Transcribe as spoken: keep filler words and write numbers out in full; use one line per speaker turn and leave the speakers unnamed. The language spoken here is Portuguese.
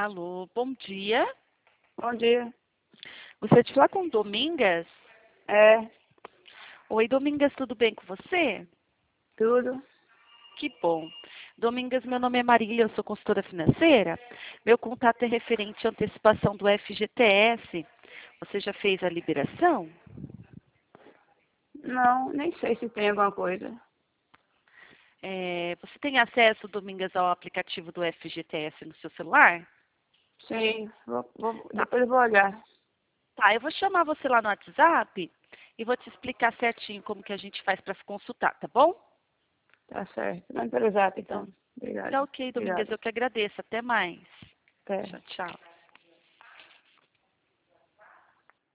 Alô, bom dia.
Bom dia.
Você te fala com Domingas?
É,
Oi, Domingas, tudo bem com você?
tudo.
Que bom. Domingas, meu nome é Marília, eu sou consultora financeira. Meu contato é referente à antecipação do F G T S. Você já fez a liberação?
Não, nem sei se tem alguma coisa.
É, você tem acesso, Domingas, ao aplicativo do F G T S no seu celular?
Sim, vou, vou-
Tá.
depois eu vou olhar.
Tá, eu vou chamar você lá no WhatsApp e vou te explicar certinho como que a gente faz para se consultar, tá bom?
Tá certo. Manda pelo zap,
Então,
então. Obrigado.
tá ok, Domingas,
Obrigada.
eu que agradeço. Até mais.
Até.
Tchau, tchau.